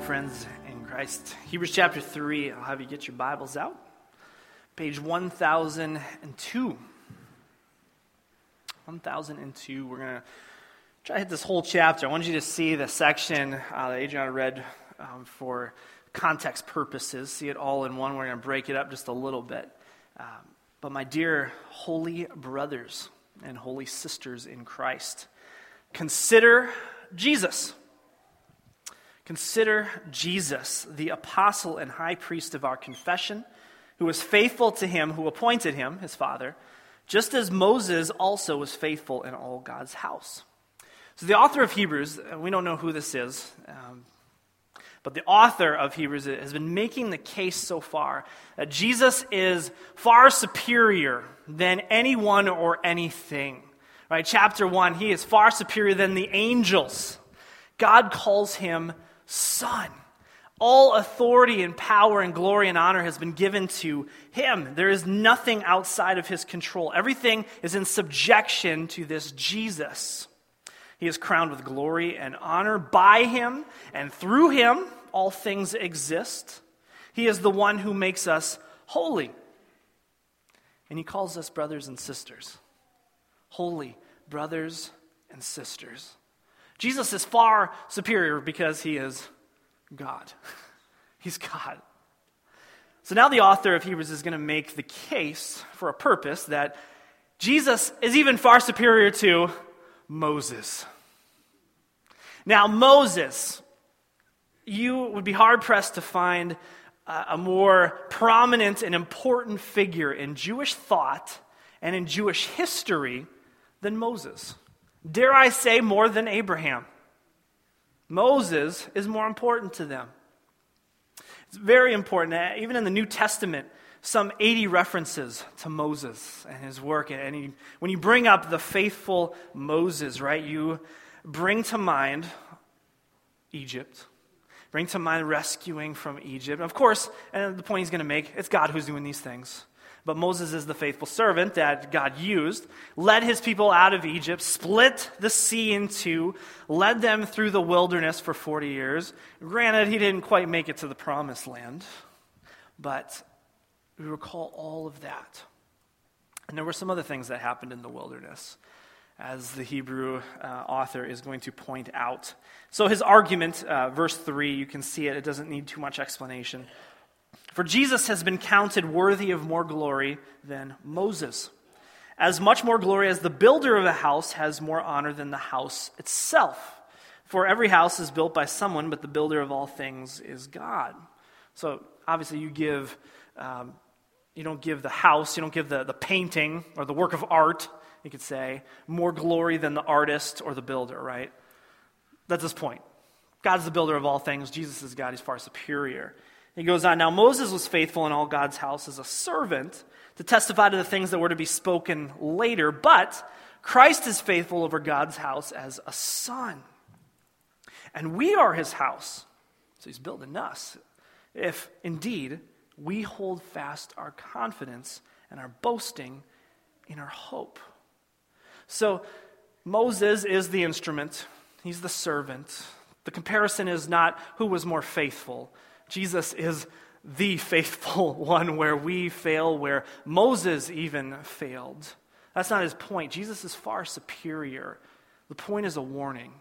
friends in Christ. Hebrews chapter 3, I'll have you get your Bibles out. Page 1002. 1002, we're going to try to hit this whole chapter. I want you to see the section that Adriana read for context purposes. See it all in one. We're going to break it up just a little bit. But my dear holy brothers and holy sisters in Christ, consider Jesus. Consider Jesus, the apostle and high priest of our confession, who was faithful to him who appointed him, his father, just as Moses also was faithful in all God's house. So the author of Hebrews, we don't know who this is, but the author of Hebrews has been making the case so far that Jesus is far superior than anyone or anything. Right? Chapter 1, he is far superior than the angels. God calls him Son. All authority and power and glory and honor has been given to him. There is nothing outside of his control. Everything is in subjection to this Jesus. He is crowned with glory and honor by him, and through him all things exist. He is the one who makes us holy. And he calls us brothers and sisters. Holy brothers and sisters. Jesus is far superior because he is God. He's God. So now the author of Hebrews is going to make the case for a purpose that Jesus is even far superior to Moses. Now Moses, you would be hard-pressed to find a more prominent and important figure in Jewish thought and in Jewish history than Moses. Dare I say more than Abraham. Moses is more important to them. It's very important. Even in the New Testament, some 80 references to Moses and his work. And when you bring up the faithful Moses, right, you bring to mind Egypt. Bring to mind rescuing from Egypt. Of course, and the point he's going to make, it's God who's doing these things. But Moses is the faithful servant that God used, led his people out of Egypt, split the sea in two, led them through the wilderness for 40 years. Granted, he didn't quite make it to the promised land, but we recall all of that. And there were some other things that happened in the wilderness, as the Hebrew author is going to point out. So his argument, verse 3, you can see it. It doesn't need too much explanation. For Jesus has been counted worthy of more glory than Moses. As much more glory as the builder of a house has more honor than the house itself. For every house is built by someone, but the builder of all things is God. So obviously you don't give the house, you don't give the painting or the work of art, you could say, more glory than the artist or the builder, right? That's his point. God's the builder of all things. Jesus is God. He's far superior. He goes on, now Moses was faithful in all God's house as a servant to testify to the things that were to be spoken later, but Christ is faithful over God's house as a son. And we are his house. So he's building us. If indeed we hold fast our confidence and our boasting in our hope. So Moses is the instrument. He's the servant. The comparison is not who was more faithful. Jesus is the faithful one where we fail, where Moses even failed. That's not his point. Jesus is far superior. The point is a warning.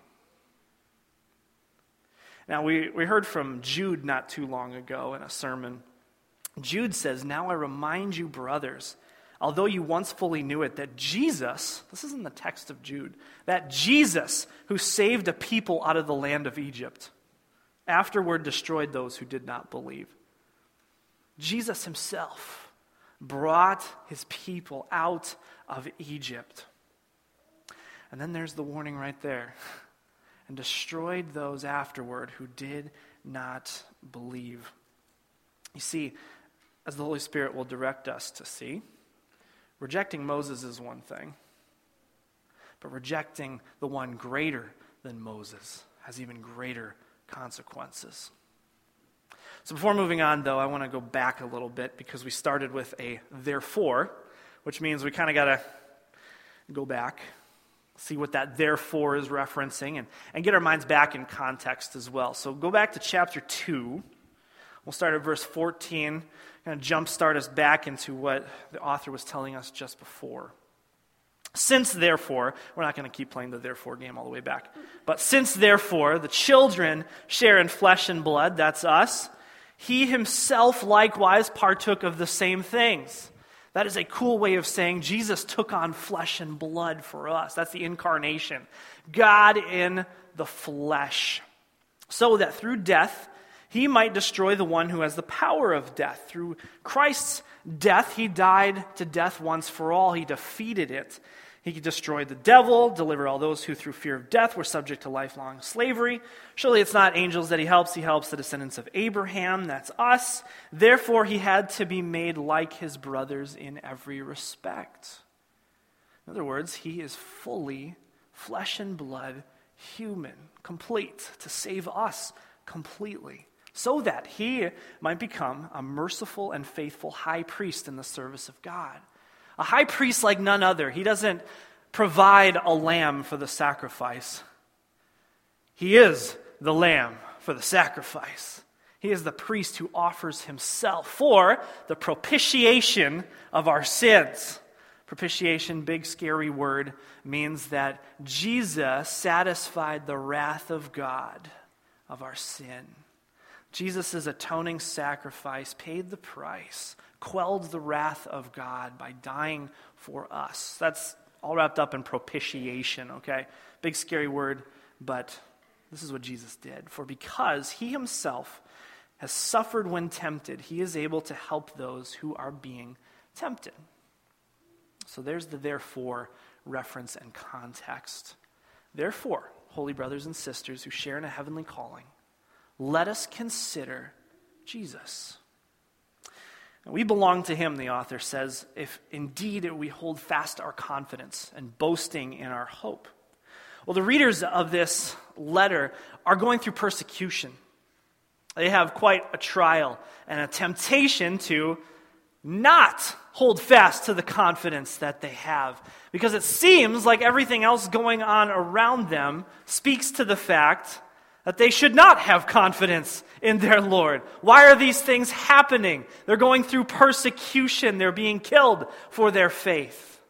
Now, we heard from Jude not too long ago in a sermon. Jude says, now I remind you, brothers, although you once fully knew it, that Jesus, this is in the text of Jude, that Jesus, who saved a people out of the land of Egypt, afterward destroyed those who did not believe. Jesus himself brought his people out of Egypt. And then there's the warning right there. And destroyed those afterward who did not believe. You see, as the Holy Spirit will direct us to see, rejecting Moses is one thing, but rejecting the one greater than Moses has even greater consequences. So before moving on, though, I want to go back a little bit because we started with a therefore, which means we kind of got to go back See what that therefore is referencing and get our minds back in context as well. So go back to chapter 2. We'll start at verse 14, kind of jumpstart us back into what the author was telling us just before. Since therefore, we're not going to keep playing the therefore game all the way back, but since therefore the children share in flesh and blood, that's us, he himself likewise partook of the same things. That is a cool way of saying Jesus took on flesh and blood for us. That's the incarnation. God in the flesh. So that through death, he might destroy the one who has the power of death. Through Christ's death, he died to death once for all. He defeated it. He destroyed the devil, delivered all those who through fear of death were subject to lifelong slavery. Surely it's not angels that he helps the descendants of Abraham, that's us. Therefore he had to be made like his brothers in every respect. In other words, he is fully flesh and blood, human, complete, to save us completely, so that he might become a merciful and faithful high priest in the service of God. A high priest like none other. He doesn't provide a lamb for the sacrifice. He is the lamb for the sacrifice. He is the priest who offers himself for the propitiation of our sins. Propitiation, big scary word, means that Jesus satisfied the wrath of God of our sin. Jesus' atoning sacrifice paid the price, quelled the wrath of God by dying for us. That's all wrapped up in propitiation, okay? Big scary word, but this is what Jesus did. For because he himself has suffered when tempted, he is able to help those who are being tempted. So there's the therefore reference and context. Therefore, holy brothers and sisters who share in a heavenly calling, let us consider Jesus. We belong to him, the author says, if indeed we hold fast our confidence and boasting in our hope. Well, the readers of this letter are going through persecution. They have quite a trial and a temptation to not hold fast to the confidence that they have, because it seems like everything else going on around them speaks to the fact that they should not have confidence in their Lord. Why are these things happening? They're going through persecution. They're being killed for their faith.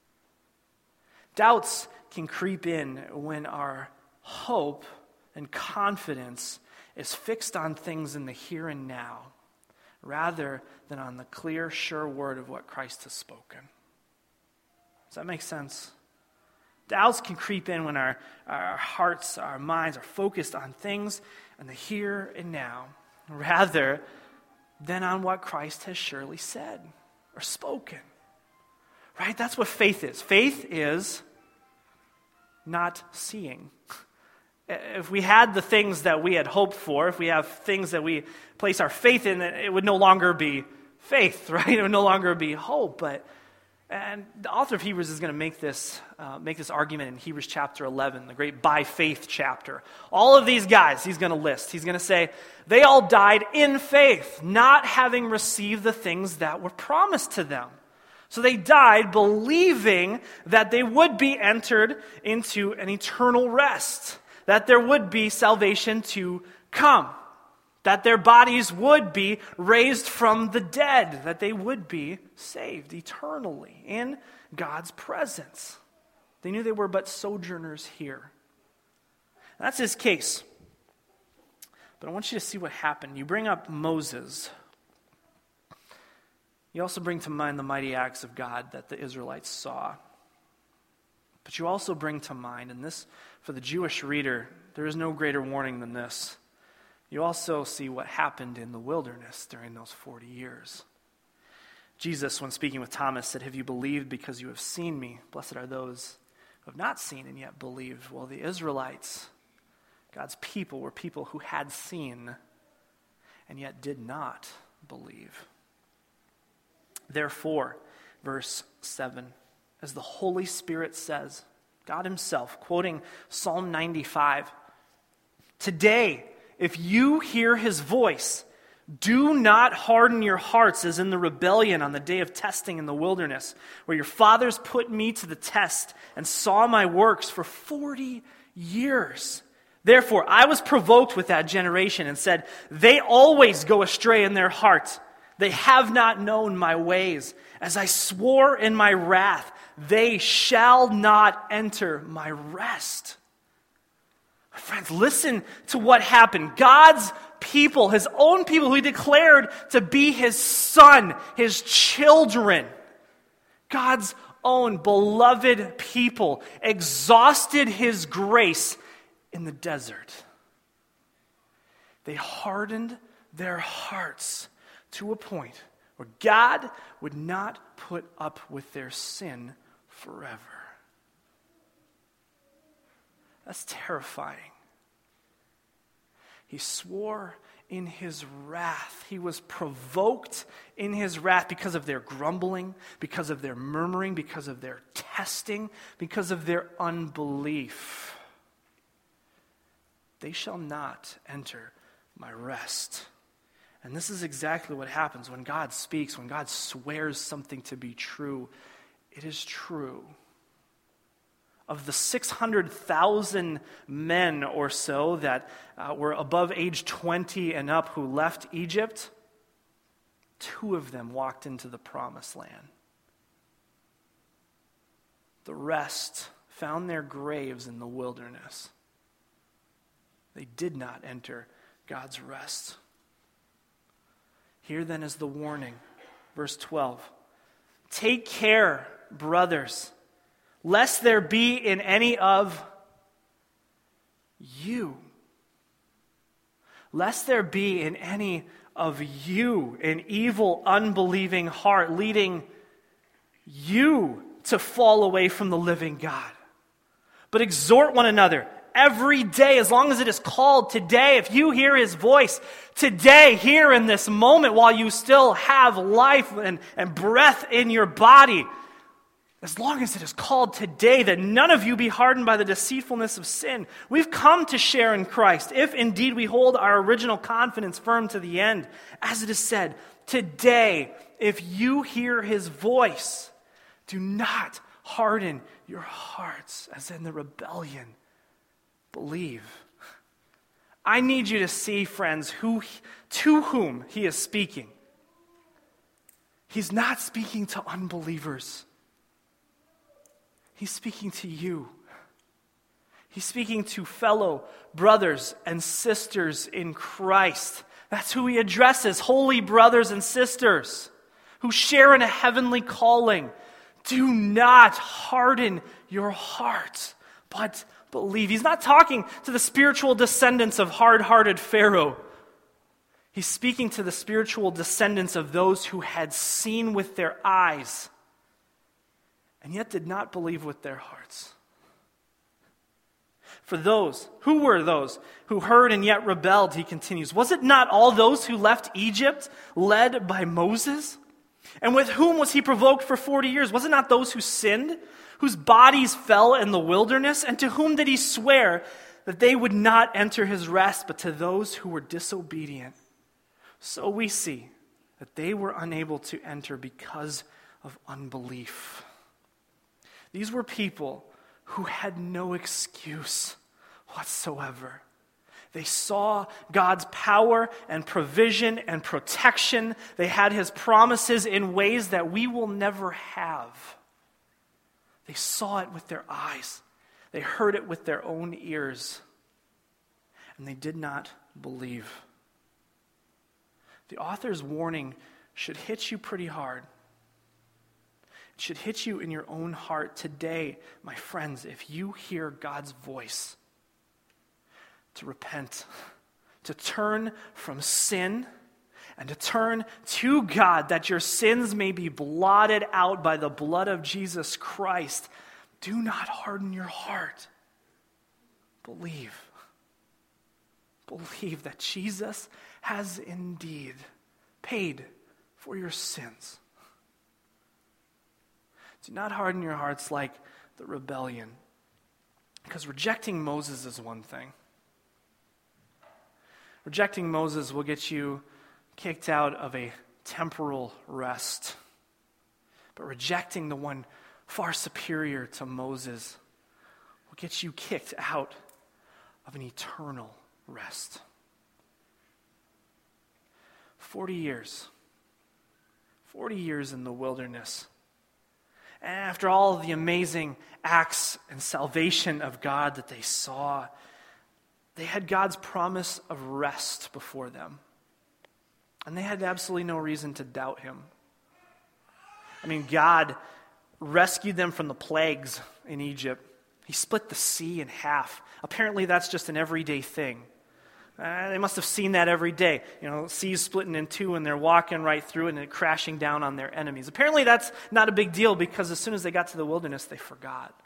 Doubts can creep in when our hope and confidence is fixed on things in the here and now, rather than on the clear, sure word of what Christ has spoken. Does that make sense? Doubts can creep in when our hearts, our minds are focused on things in the here and now, rather than on what Christ has surely said or spoken. Right? That's what faith is. Faith is not seeing. If we had the things that we had hoped for, if we have things that we place our faith in, it would no longer be faith, right? It would no longer be hope. And the author of Hebrews is going to make this argument in Hebrews chapter 11, the great by faith chapter. All of these guys he's going to list. He's going to say, they all died in faith, not having received the things that were promised to them. So they died believing that they would be entered into an eternal rest, that there would be salvation to come, that their bodies would be raised from the dead, that they would be saved eternally in God's presence. They knew they were but sojourners here. That's his case. But I want you to see what happened. You bring up Moses. You also bring to mind the mighty acts of God that the Israelites saw. But you also bring to mind, and this, for the Jewish reader, there is no greater warning than this. You also see what happened in the wilderness during those 40 years. Jesus, when speaking with Thomas, said, "Have you believed because you have seen me? Blessed are those who have not seen and yet believed." Well, the Israelites, God's people, were people who had seen and yet did not believe. Therefore, verse 7, as the Holy Spirit says, God himself, quoting Psalm 95, "Today, if you hear his voice, Do not harden your hearts as in the rebellion on the day of testing in the wilderness, where your fathers put me to the test and saw my works for 40 years. Therefore, I was provoked with that generation and said, they always go astray in their heart. They have not known my ways. As I swore in my wrath, they shall not enter my rest. Friends, listen to what happened. God's people, his own people who he declared to be his son, his children, God's own beloved people, exhausted his grace in the desert. They hardened their hearts to a point where God would not put up with their sin forever. That's terrifying. He swore in his wrath. He was provoked in his wrath because of their grumbling, because of their murmuring, because of their testing, because of their unbelief. They shall not enter my rest. And this is exactly what happens when God speaks, when God swears something to be true. It is true. Of the 600,000 men or so that were above age 20 and up who left Egypt, 2 of them walked into the promised land. The rest found their graves in the wilderness. They did not enter God's rest. Here then is the warning. Verse 12. Take care, brothers, lest there be in any of you. Lest there be in any of you an evil, unbelieving heart leading you to fall away from the living God. But exhort one another every day, as long as it is called today. If you hear his voice today, here in this moment, while you still have life and breath in your body, as long as it is called today, that none of you be hardened by the deceitfulness of sin. We've come to share in Christ, if indeed we hold our original confidence firm to the end. As it is said, today, if you hear his voice, do not harden your hearts as in the rebellion. Believe. I need you to see, friends, to whom he is speaking. He's not speaking to unbelievers. He's speaking to you. He's speaking to fellow brothers and sisters in Christ. That's who he addresses, holy brothers and sisters who share in a heavenly calling. Do not harden your heart, but believe. He's not talking to the spiritual descendants of hard-hearted Pharaoh. He's speaking to the spiritual descendants of those who had seen with their eyes and yet did not believe with their hearts. For those, who were those who heard and yet rebelled, he continues, was it not all those who left Egypt led by Moses? And with whom was he provoked for 40 years? Was it not those who sinned, whose bodies fell in the wilderness? And to whom did he swear that they would not enter his rest, but to those who were disobedient? So we see that they were unable to enter because of unbelief. These were people who had no excuse whatsoever. They saw God's power and provision and protection. They had his promises in ways that we will never have. They saw it with their eyes. They heard it with their own ears. And they did not believe. The author's warning should hit you pretty hard. It should hit you in your own heart today, my friends, if you hear God's voice to repent, to turn from sin, and to turn to God that your sins may be blotted out by the blood of Jesus Christ. Do not harden your heart. Believe. Believe that Jesus has indeed paid for your sins. Do not harden your hearts like the rebellion. Because rejecting Moses is one thing. Rejecting Moses will get you kicked out of a temporal rest, but rejecting the one far superior to Moses will get you kicked out of an eternal rest. 40 years. 40 years in the wilderness. And after all the amazing acts and salvation of God that they saw, they had God's promise of rest before them. And they had absolutely no reason to doubt him. I mean, God rescued them from the plagues in Egypt. He split the sea in half. Apparently that's just an everyday thing. They must have seen that every day. Seas splitting in two and they're walking right through it and crashing down on their enemies. Apparently that's not a big deal because as soon as they got to the wilderness, they forgot.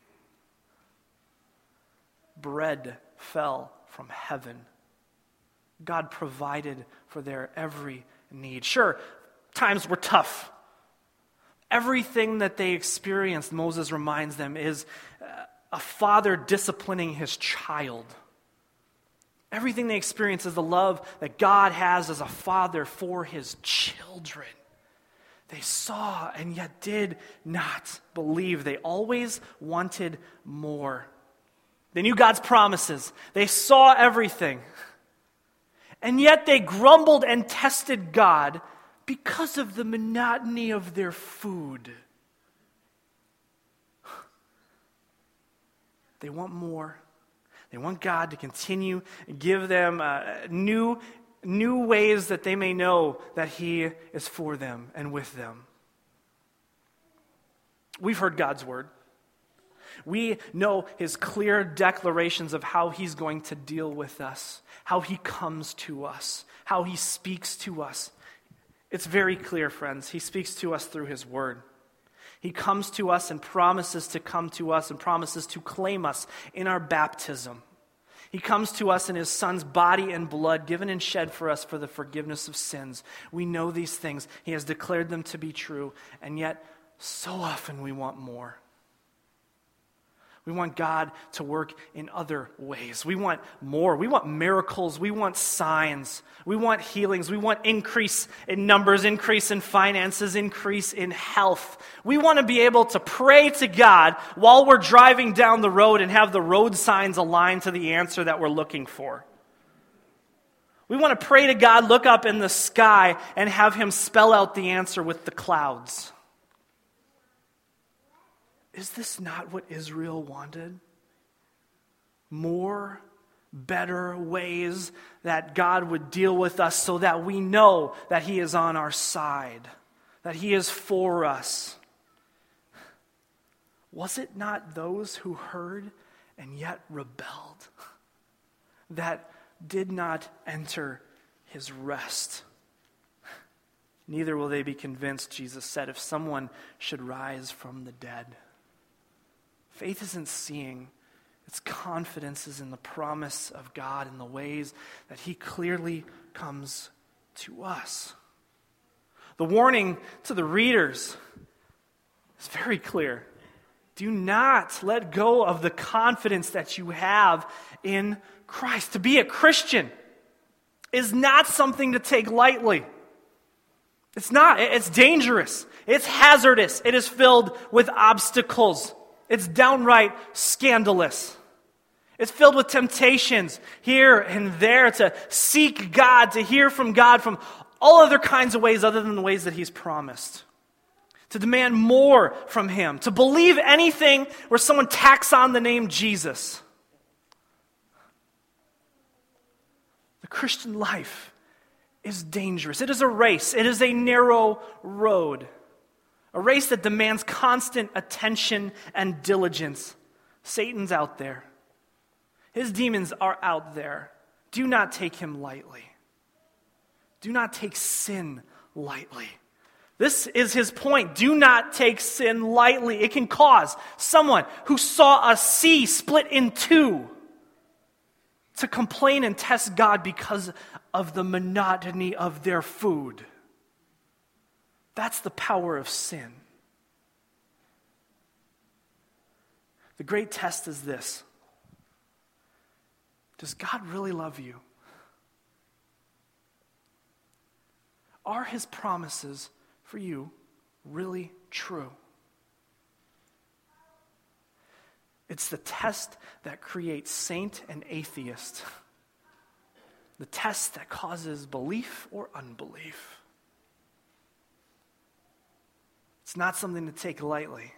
Bread fell from heaven. God provided for their every need. Sure, times were tough. Everything that they experienced, Moses reminds them, is a father disciplining his child. Everything they experience is the love that God has as a father for his children. They saw and yet did not believe. They always wanted more. They knew God's promises. They saw everything. And yet they grumbled and tested God because of the monotony of their food. They want more. They want God to continue and give them new ways that they may know that he is for them and with them. We've heard God's word. We know his clear declarations of how he's going to deal with us, how he comes to us, how he speaks to us. It's very clear, friends. He speaks to us through his word. He comes to us and promises to come to us and promises to claim us in our baptism. He comes to us in his son's body and blood given and shed for us for the forgiveness of sins. We know these things. He has declared them to be true, and yet so often we want more. We want God to work in other ways. We want more. We want miracles. We want signs. We want healings. We want increase in numbers, increase in finances, increase in health. We want to be able to pray to God while we're driving down the road and have the road signs aligned to the answer that we're looking for. We want to pray to God, look up in the sky, and have him spell out the answer with the clouds. Is this not what Israel wanted? More, better ways that God would deal with us so that we know that he is on our side, that he is for us. Was it not those who heard and yet rebelled that did not enter his rest? Neither will they be convinced, Jesus said, if someone should rise from the dead. Faith isn't seeing. Its confidence is in the promise of God in the ways that he clearly comes to us. The warning to the readers is very clear. Do not let go of the confidence that you have in Christ. To be a Christian is not something to take lightly. It's not. It's dangerous. It's hazardous. It is filled with obstacles. It's downright scandalous. It's filled with temptations here and there to seek God, to hear from God from all other kinds of ways other than the ways that he's promised. To demand more from him. To believe anything where someone tacks on the name Jesus. The Christian life is dangerous. It is a race. It is a narrow road. A race that demands constant attention and diligence. Satan's out there. His demons are out there. Do not take him lightly. Do not take sin lightly. This is his point. Do not take sin lightly. It can cause someone who saw a sea split in two to complain and test God because of the monotony of their food. That's the power of sin. The great test is this. Does God really love you? Are his promises for you really true? It's the test that creates saint and atheist. The test that causes belief or unbelief. It's not something to take lightly.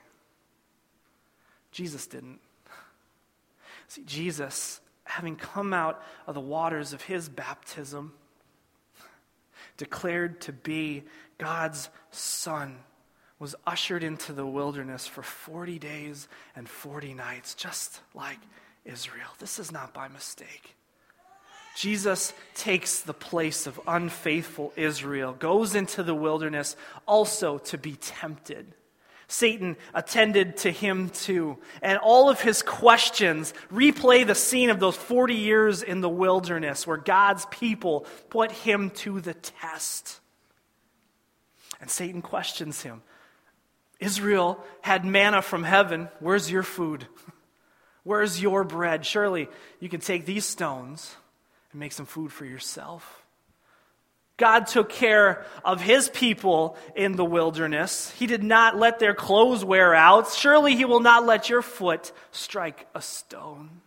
Jesus didn't. See, Jesus, having come out of the waters of his baptism, declared to be God's Son, was ushered into the wilderness for 40 days and 40 nights, just like Israel. This is not by mistake. Jesus takes the place of unfaithful Israel, goes into the wilderness also to be tempted. Satan attended to him too, and all of his questions replay the scene of those 40 years in the wilderness where God's people put him to the test. And Satan questions him. Israel had manna from heaven. Where's your food? Where's your bread? Surely you can take these stones and make some food for yourself. God took care of his people in the wilderness. He did not let their clothes wear out. Surely he will not let your foot strike a stone.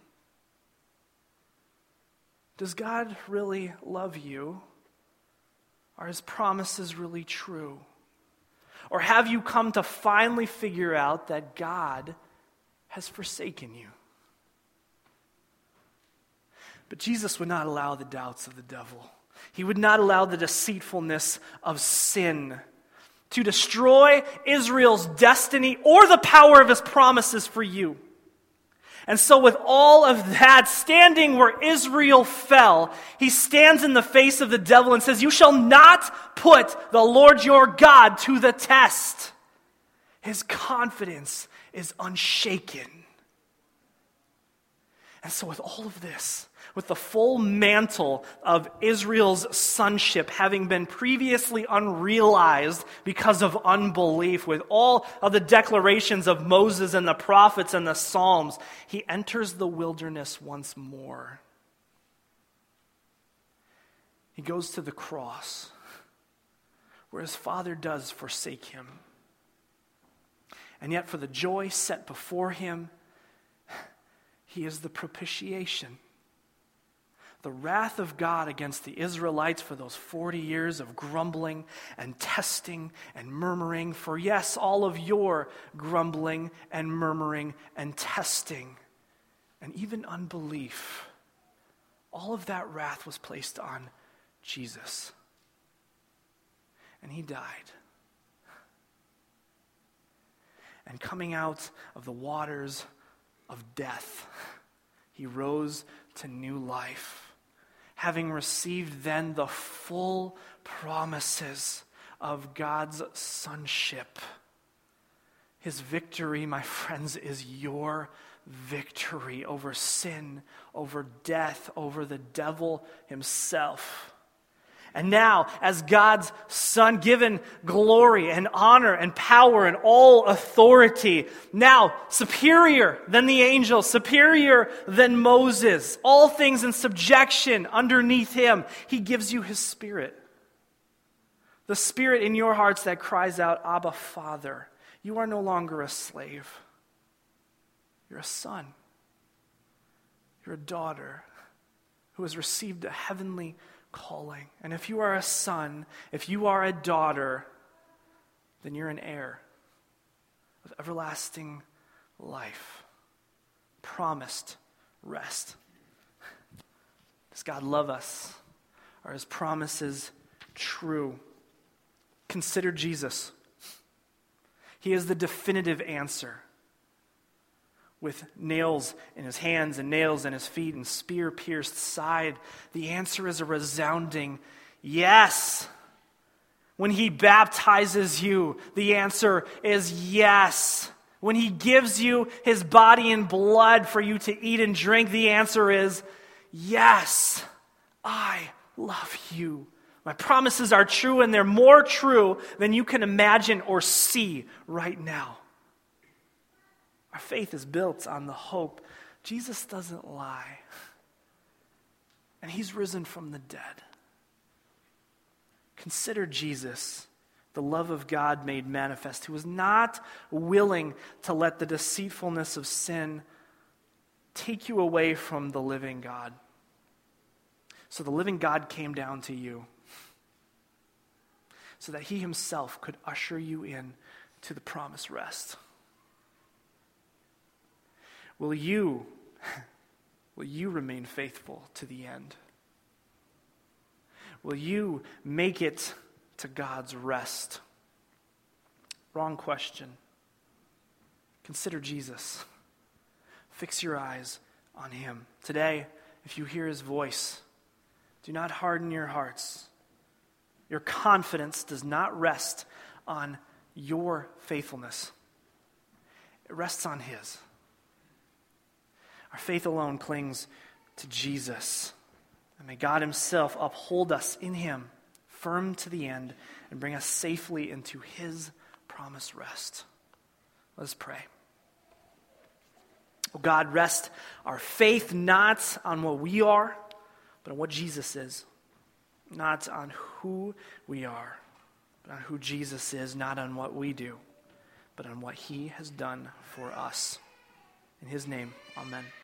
Does God really love you? Are his promises really true? Or have you come to finally figure out that God has forsaken you? But Jesus would not allow the doubts of the devil. He would not allow the deceitfulness of sin to destroy Israel's destiny or the power of his promises for you. And so with all of that, standing where Israel fell, he stands in the face of the devil and says, "You shall not put the Lord your God to the test." His confidence is unshaken. And so with all of this, with the full mantle of Israel's sonship having been previously unrealized because of unbelief, with all of the declarations of Moses and the prophets and the Psalms, he enters the wilderness once more. He goes to the cross, where his Father does forsake him. And yet for the joy set before him, he is the propitiation. The wrath of God against the Israelites for those 40 years of grumbling and testing and murmuring. For yes, all of your grumbling and murmuring and testing and even unbelief, all of that wrath was placed on Jesus. And he died. And coming out of the waters of death, he rose to new life, having received then the full promises of God's sonship. His victory, my friends, is your victory over sin, over death, over the devil himself. And now, as God's Son, given glory and honor and power and all authority, now superior than the angels, superior than Moses, all things in subjection underneath him, he gives you his Spirit. The Spirit in your hearts that cries out, "Abba, Father." You are no longer a slave. You're a son. You're a daughter who has received a heavenly calling. And if you are a son, if you are a daughter, then you're an heir of everlasting life, promised rest. Does God love us? Are his promises true? Consider Jesus. He is the definitive answer. With nails in his hands and nails in his feet and spear-pierced side, the answer is a resounding yes. When he baptizes you, the answer is yes. When he gives you his body and blood for you to eat and drink, the answer is yes. I love you. My promises are true, and they're more true than you can imagine or see right now. Our faith is built on the hope. Jesus doesn't lie. And he's risen from the dead. Consider Jesus, the love of God made manifest, who was not willing to let the deceitfulness of sin take you away from the living God. So the living God came down to you so that he himself could usher you in to the promised rest. Will you remain faithful to the end? Will you make it to God's rest? Wrong question. Consider Jesus. Fix your eyes on him. Today, if you hear his voice, do not harden your hearts. Your confidence does not rest on your faithfulness. It rests on his. Our faith alone clings to Jesus. And may God himself uphold us in him, firm to the end, and bring us safely into his promised rest. Let us pray. Oh God, rest our faith not on what we are, but on what Jesus is. Not on who we are, but on who Jesus is, not on what we do, but on what he has done for us. In his name, amen.